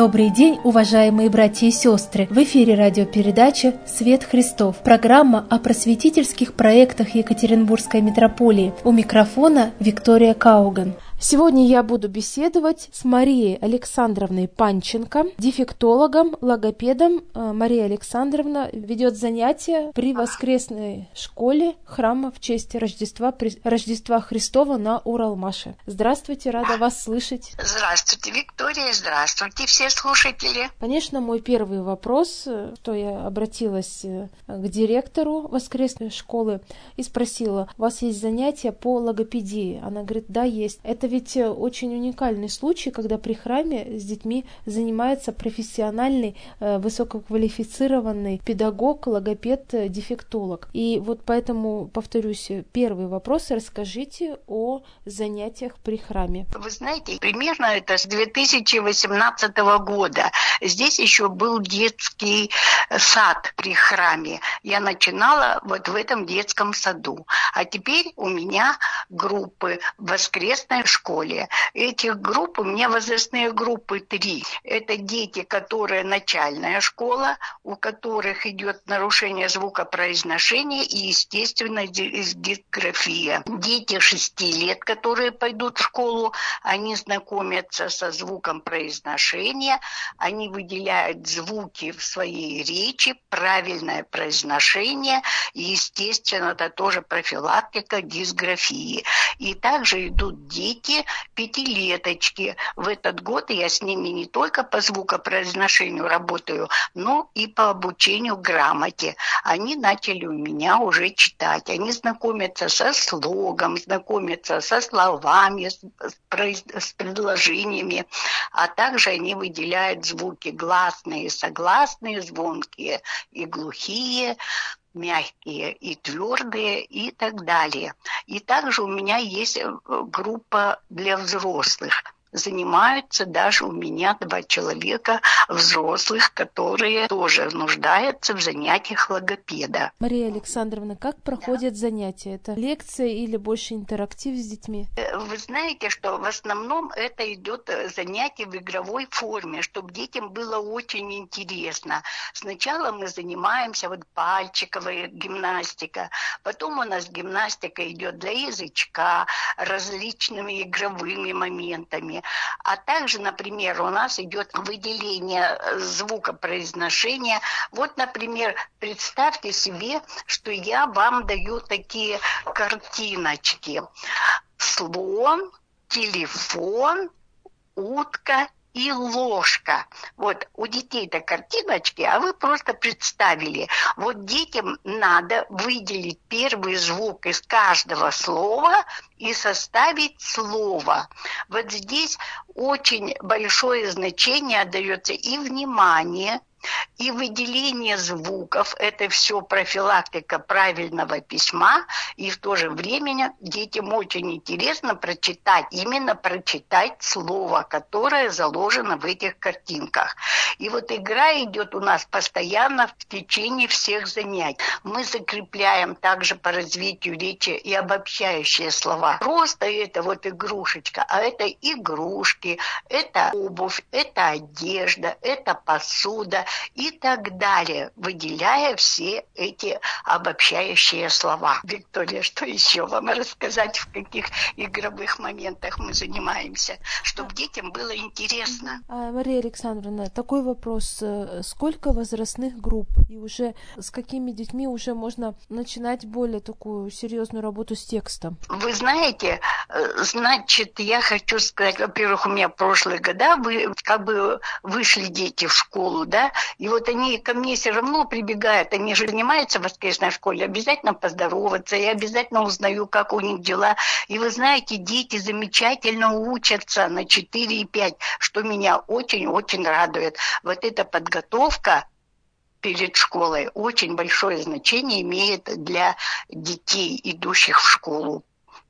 Добрый день, уважаемые братья и сестры! В эфире радиопередача «Свет Христов». Программа о просветительских проектах Екатеринбургской митрополии. У микрофона Виктория Кауган. Сегодня я буду беседовать с Марией Александровной Панченко, дефектологом, логопедом. Мария Александровна ведет занятия при воскресной школе храма в честь Рождества Христова на Уралмаше. Здравствуйте, рада вас слышать. Здравствуйте, Виктория, здравствуйте, все слушатели. Конечно, мой первый вопрос, что я обратилась к директору воскресной школы и спросила: у вас есть занятия по логопедии? Она говорит: да, есть. Это ведь очень уникальный случай, когда при храме с детьми занимается профессиональный, высококвалифицированный педагог, логопед, дефектолог. И вот поэтому, повторюсь, первый вопрос: расскажите о занятиях при храме. Вы знаете, примерно это с 2018 года. Здесь еще был детский сад при храме. Я начинала вот в этом детском саду. А теперь у меня группы в воскресной школе. Этих групп, у меня возрастные группы 3. Это дети, которые начальная школа, у которых идет нарушение звукопроизношения и, естественно, дисграфия. Дети 6 лет, которые пойдут в школу, они знакомятся со звуком произношения, они выделяют звуки в своей речи, правильное произношение, и, естественно, это тоже профилактика дисграфии. И также идут дети, пятилеточки. В этот год я с ними не только по звукопроизношению работаю, но и по обучению грамоте. Они начали у меня уже читать. Они знакомятся со слогом, знакомятся со словами, с предложениями, а также они выделяют звуки гласные, согласные, звонкие и глухие, мягкие и твердые и так далее. И также у меня есть группа для взрослых. Занимаются даже у меня 2 человека взрослых, которые тоже нуждаются в занятиях логопеда. Мария Александровна, как проходят занятия? Это лекция или больше интерактив с детьми? Вы знаете, что в основном это идет занятие в игровой форме, чтобы детям было очень интересно. Сначала мы занимаемся пальчиковой гимнастика, потом у нас гимнастика идет для язычка, различными игровыми моментами. А также, например, у нас идет выделение звукопроизношения. Вот, например, представьте себе, что я вам даю такие картиночки. Слон, телефон, утка и ложка. Вот у детей-то картиночки, а вы просто представили. Вот детям надо выделить первый звук из каждого слова и составить слово. Вот здесь очень большое значение отдается и внимание, и выделение звуков. Это все профилактика правильного письма. И в то же время детям очень интересно именно прочитать слово, которое заложено в этих картинках. И вот игра идет у нас постоянно в течение всех занятий. Мы закрепляем также по развитию речи и обобщающие слова. Просто это игрушечка, а это игрушки, это обувь, это одежда, это посуда и так далее, выделяя все эти обобщающие слова. Виктория, что еще вам рассказать, в каких игровых моментах мы занимаемся, чтобы детям было интересно? Мария Александровна, такой вопрос. Сколько возрастных групп и уже с какими детьми уже можно начинать более такую серьезную работу с текстом? Вы знаете, я хочу сказать, во-первых, у меня в прошлые года вышли дети в школу, да, и вот они ко мне все равно прибегают, они же занимаются в воскресной школе, обязательно поздороваться, я обязательно узнаю, как у них дела. И вы знаете, дети замечательно учатся на 4 и 5, что меня очень-очень радует. Вот эта подготовка перед школой очень большое значение имеет для детей, идущих в школу.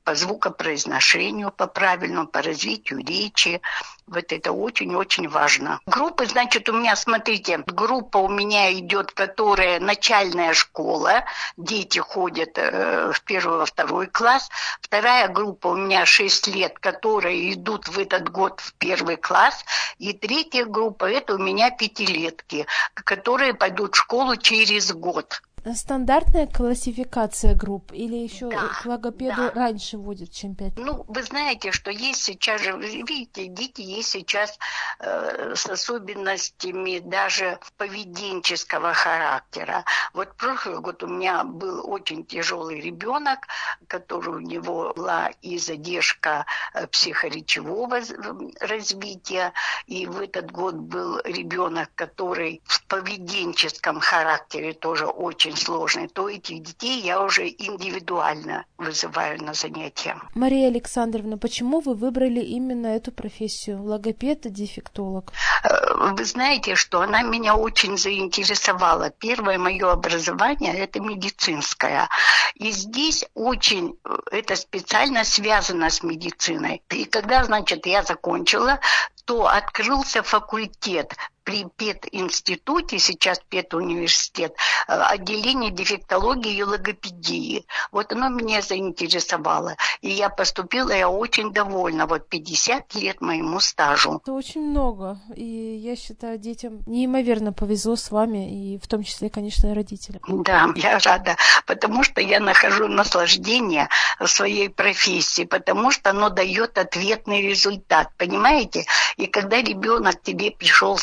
по звукопроизношению, по правильному, по развитию речи. Вот это очень-очень важно. Группы, значит, у меня, смотрите, группа у меня идет, которая начальная школа. Дети ходят в 1 во 2 класс. Вторая группа у меня 6 лет, которые идут в этот год в 1 класс. И третья группа, это у меня 5-летки, которые пойдут в школу через год. Стандартная классификация групп или еще к логопеду да. раньше вводят, чем 5 лет? Ну, вы знаете, что есть сейчас же, видите, дети есть сейчас с особенностями даже поведенческого характера. Вот прошлый год у меня был очень тяжелый ребенок, который у него была и задержка психоречевого развития, и в этот год был ребенок, который в поведенческом характере тоже очень сложный, то этих детей я уже индивидуально вызываю на занятия. Мария Александровна, почему вы выбрали именно эту профессию, логопед и дефектолог? Вы знаете, что она меня очень заинтересовала. Первое мое образование – это медицинское. И здесь очень это специально связано с медициной. И когда, значит, я закончила, то открылся факультет при пединституте, сейчас педуниверситет, отделение дефектологии и логопедии. Вот оно меня заинтересовало. И я поступила, я очень довольна. Вот 50 лет моему стажу. Это очень много. И я считаю, детям неимоверно повезло с вами, и в том числе, конечно, и родителям. Да, я рада, потому что я нахожу наслаждение в своей профессии, потому что оно дает ответный результат, понимаете? И когда ребенок к тебе пришел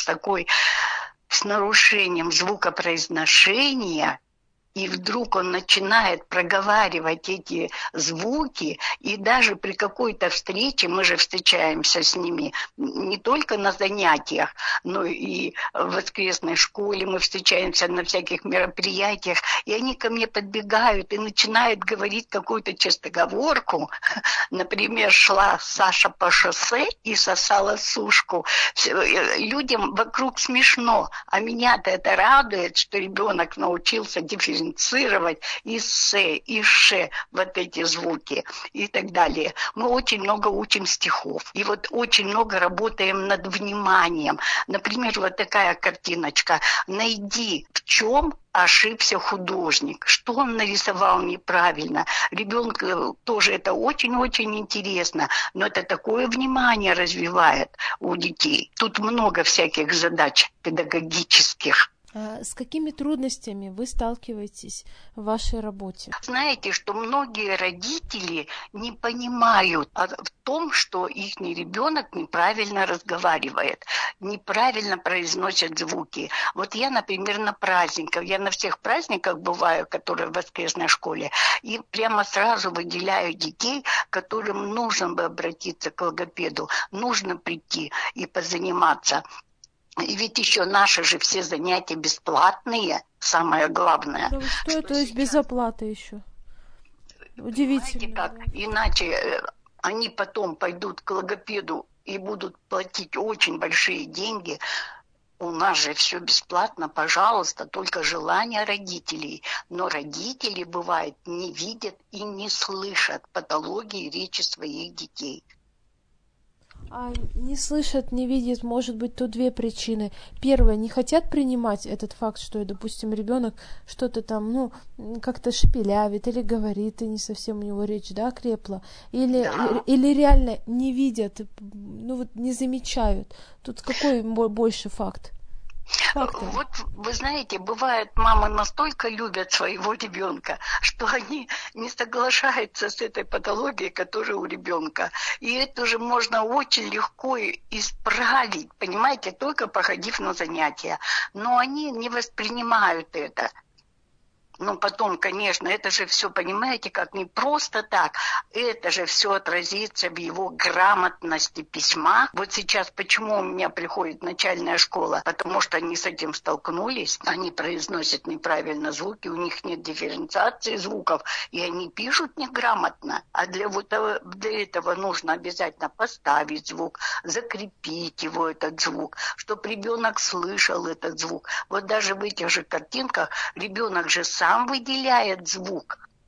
с нарушением звукопроизношения, и вдруг он начинает проговаривать эти звуки, и даже при какой-то встрече, мы же встречаемся с ними не только на занятиях, но и в воскресной школе мы встречаемся на всяких мероприятиях, и они ко мне подбегают и начинают говорить какую-то чистоговорку. Например, шла Саша по шоссе и сосала сушку. Людям вокруг смешно, а меня-то это радует, что ребенок научился дифференцировать и «с», и «ш», вот эти звуки и так далее. Мы очень много учим стихов. И вот очень много работаем над вниманием. Например, вот такая картиночка. Найди, в чем ошибся художник, что он нарисовал неправильно. Ребенку тоже это очень-очень интересно, но это такое внимание развивает у детей. Тут много всяких задач педагогических. А с какими трудностями вы сталкиваетесь в вашей работе? Знаете, что многие родители не понимают в том, что их ребенок неправильно разговаривает, неправильно произносит звуки. Вот я, например, на праздниках, я на всех праздниках бываю, которые в воскресной школе, и прямо сразу выделяю детей, которым нужно бы обратиться к логопеду, нужно прийти и позаниматься. И ведь еще наши же все занятия бесплатные, самое главное. Да что это есть без оплаты еще? Удивительно. Знаете как? Иначе они потом пойдут к логопеду и будут платить очень большие деньги. У нас же все бесплатно, пожалуйста, только желание родителей. Но родители, бывает, не видят и не слышат патологии речи своих детей. А не слышат, не видят, может быть, тут две причины. Первое, не хотят принимать этот факт, что, допустим, ребенок что-то там, как-то шепелявит или говорит, и не совсем у него речь, крепла. Или реально не видят, не замечают. Тут какой больше факт? Фактор. Вот вы знаете, бывает, мамы настолько любят своего ребенка, что они не соглашаются с этой патологией, которая у ребенка. И это же можно очень легко исправить, понимаете, только походив на занятия. Но они не воспринимают это. Но потом, конечно, это же все, понимаете, как не просто так. Это же все отразится в его грамотности письма. Вот сейчас почему у меня приходит начальная школа? Потому что они с этим столкнулись. Они произносят неправильно звуки, у них нет дифференциации звуков, и они пишут неграмотно. А для этого нужно обязательно поставить звук, закрепить его, этот звук, чтобы ребенок слышал этот звук. Вот даже в этих же картинках ребенок же сам выделяет звук.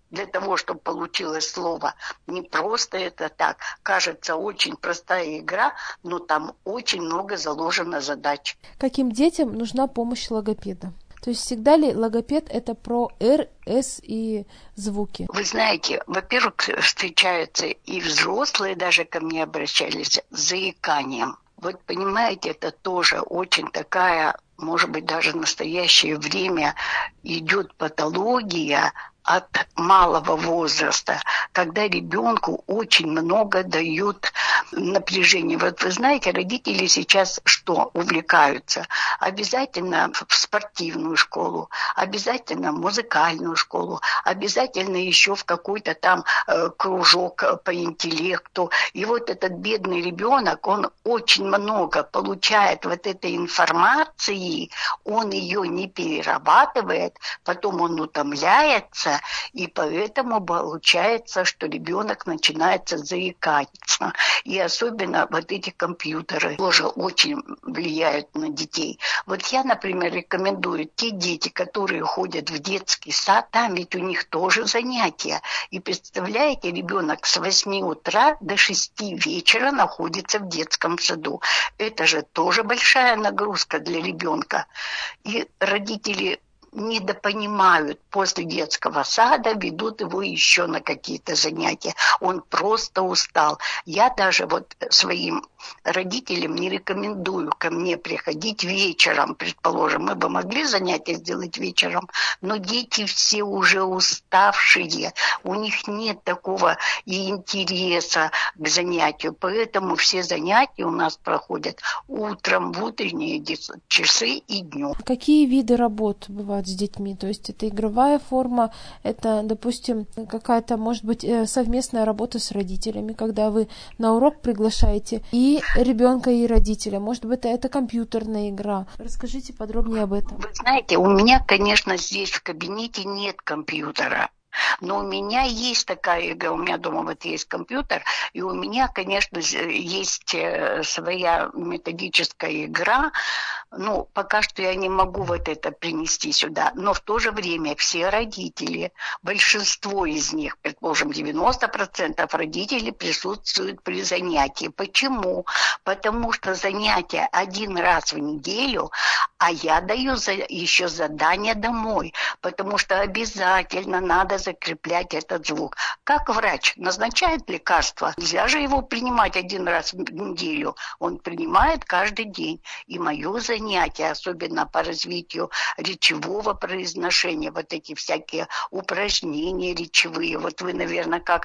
для того, чтобы получилось слово. Не просто это так. Кажется, очень простая игра, но там очень много заложено задач. Каким детям нужна помощь логопеда? То есть всегда ли логопед это про Р, С и звуки? Вы знаете, во-первых, встречаются и взрослые, даже ко мне обращались с заиканием. Вот понимаете, это тоже очень такая, может быть, даже в настоящее время идет патология от малого возраста, когда ребенку очень много дают напряжения. Вот вы знаете, родители сейчас что увлекаются? Обязательно в спортивную школу, обязательно в музыкальную школу, обязательно еще в какой-то там кружок по интеллекту. И вот этот бедный ребенок, он очень много получает вот этой информации, он ее не перерабатывает, потом он утомляется, и поэтому получается, что ребенок начинает заикаться. И особенно вот эти компьютеры тоже очень влияют на детей. Вот я, например, рекомендую те дети, которые ходят в детский сад, там ведь у них тоже занятия. И представляете, ребенок с 8 утра до 6 вечера находится в детском саду. Это же тоже большая нагрузка для ребенка. И родители недопонимают, после детского сада ведут его еще на какие-то занятия. Он просто устал. Я даже вот своим родителям не рекомендую ко мне приходить вечером, предположим. Мы бы могли занятия сделать вечером, но дети все уже уставшие. У них нет такого и интереса к занятию. Поэтому все занятия у нас проходят утром, в утренние часы и днем. Какие виды работ бывают с детьми? То есть это игровая форма, это, допустим, какая-то, может быть, совместная работа с родителями, когда вы на урок приглашаете и ребенка, и родителя. Может быть, это компьютерная игра. Расскажите подробнее об этом. Вы знаете, у меня, конечно, здесь в кабинете нет компьютера. Но у меня есть такая игра, у меня дома вот есть компьютер, и у меня, конечно, есть своя методическая игра. Ну, пока что я не могу вот это принести сюда, но в то же время все родители, большинство из них, предположим, 90% родителей присутствуют при занятии. Почему? Потому что занятия один раз в неделю, а я даю еще задание домой, потому что обязательно надо закреплять этот звук. Как врач назначает лекарство, нельзя же его принимать один раз в неделю. Он принимает каждый день. И мое занятие, особенно по развитию речевого произношения, вот эти всякие упражнения речевые. Вот вы, наверное, как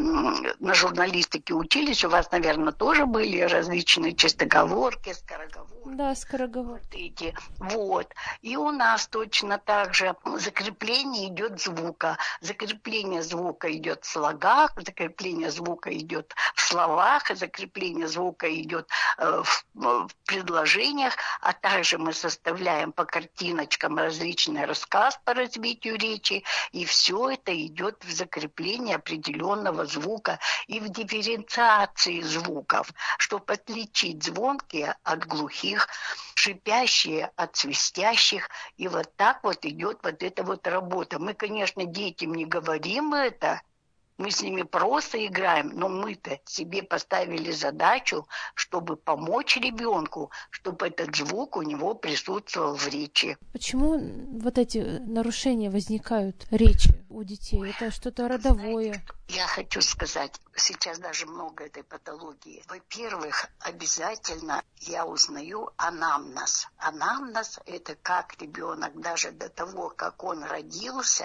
на журналистике учились, у вас, наверное, тоже были различные чистоговорки, скороговорки. Да, скороговорки. Вот. И у нас точно так же закрепление идет звука. Закрепление звука идет в слогах, закрепление звука идет в словах, закрепление звука идет в предложениях, а также мы составляем по картиночкам различный рассказ по развитию речи, и все это идет в закреплении определенного звука и в дифференциации звуков, чтобы отличить звонкие от глухих, шипящие от свистящих. И вот так вот идет вот эта вот работа. Мы, конечно, детям не говорим это, мы с ними просто играем, но мы-то себе поставили задачу, чтобы помочь ребенку, чтобы этот звук у него присутствовал в речи. Почему вот эти нарушения возникают речи у детей? Это что-то родовое? Знаете, я хочу сказать, сейчас даже много этой патологии. Во-первых, обязательно я узнаю анамнез. Анамнез – это как ребенок даже до того, как он родился,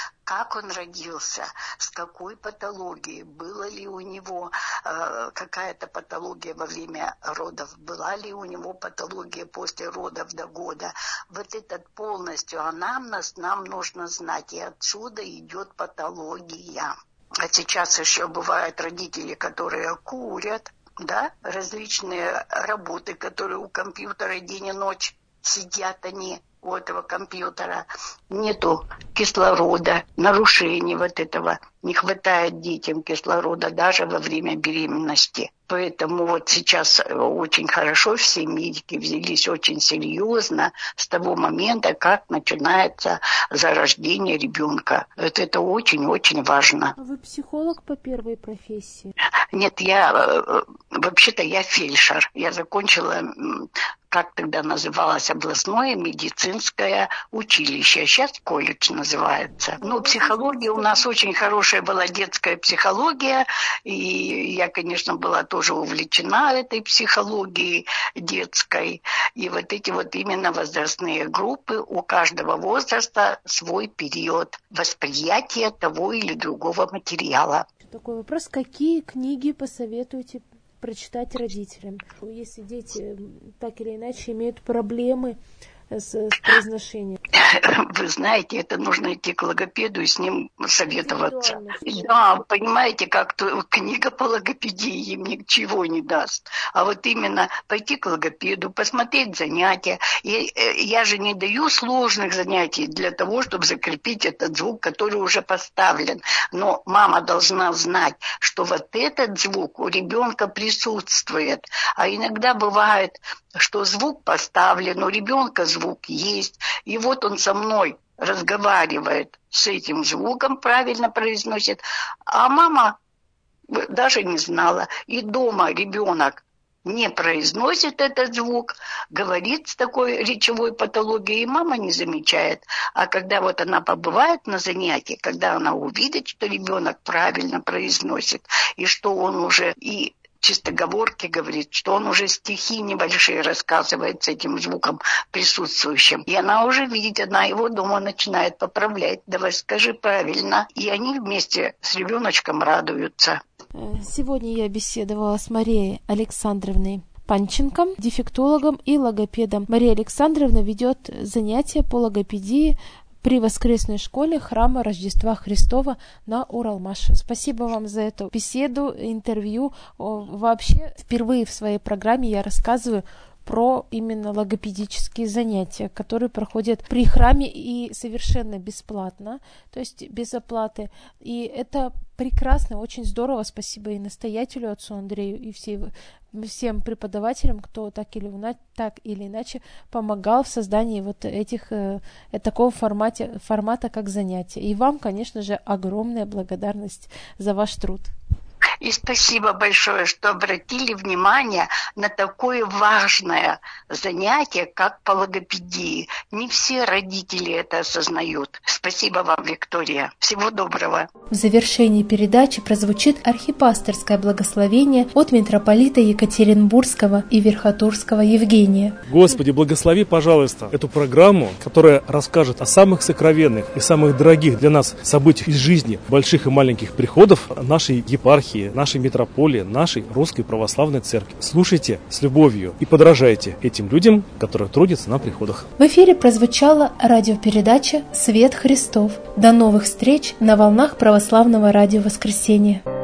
с какой патологией, была ли у него какая-то патология во время родов, была ли у него патология после родов до года. Вот этот полностью анамнез нам нужно знать, и отсюда идет патология. А сейчас еще бывают родители, которые курят, да, различные работы, которые у компьютера день и ночь сидят они. у этого компьютера, нету кислорода, нарушений вот этого. Не хватает детям кислорода даже во время беременности. Поэтому вот сейчас очень хорошо все медики взялись очень серьезно с того момента, как начинается зарождение ребенка. Это очень-очень важно. А вы психолог по первой профессии? Нет, вообще-то я фельдшер. Я закончила, как тогда называлось, областное медицинское училище. Сейчас колледж называется. Ну, психология у нас очень хорошая была, детская психология. И я, конечно, была тоже увлечена этой психологией детской. И вот эти вот именно возрастные группы, у каждого возраста свой период восприятия того или другого материала. Такой вопрос: какие книги посоветуете прочитать родителям, если дети так или иначе имеют проблемы с произношением? Вы знаете, это нужно идти к логопеду и с ним советоваться. Да, понимаете, как книга по логопедии им ничего не даст. А вот именно пойти к логопеду, посмотреть занятия. И я же не даю сложных занятий для того, чтобы закрепить этот звук, который уже поставлен. Но мама должна знать, что вот этот звук у ребенка присутствует. А иногда бывает, что звук поставлен, у ребенка звук есть, и вот он со мной разговаривает с этим звуком, правильно произносит, а мама даже не знала. И дома ребенок не произносит этот звук, говорит с такой речевой патологией, и мама не замечает. А когда вот она побывает на занятии, когда она увидит, что ребенок правильно произносит, и что он уже и чистоговорки говорит, что он уже стихи небольшие рассказывает с этим звуком присутствующим. И она уже видит, она его дома начинает поправлять. Давай скажи правильно. И они вместе с ребеночком радуются. Сегодня я беседовала с Марией Александровной Панченко, дефектологом и логопедом. Мария Александровна ведет занятия по логопедии при воскресной школе храма Рождества Христова на Уралмаше. Спасибо вам за эту беседу, интервью. Вообще, впервые в своей программе я рассказываю про именно логопедические занятия, которые проходят при храме и совершенно бесплатно, то есть без оплаты. И это прекрасно, очень здорово. Спасибо и настоятелю, отцу Андрею, и всем преподавателям, кто так или иначе помогал в создании вот такого формата, как занятия. И вам, конечно же, огромная благодарность за ваш труд. И спасибо большое, что обратили внимание на такое важное занятие, как по логопедии. Не все родители это осознают. Спасибо вам, Виктория. Всего доброго. В завершении передачи прозвучит архипасторское благословение от митрополита Екатеринбургского и Верхотурского Евгения. Господи, благослови, пожалуйста, эту программу, которая расскажет о самых сокровенных и самых дорогих для нас событиях из жизни больших и маленьких приходов нашей епархии, нашей митрополии, нашей Русской Православной Церкви. Слушайте с любовью и подражайте этим людям, которые трудятся на приходах. В эфире прозвучала радиопередача «Свет Христов». До новых встреч на волнах Православного радио Воскресенья.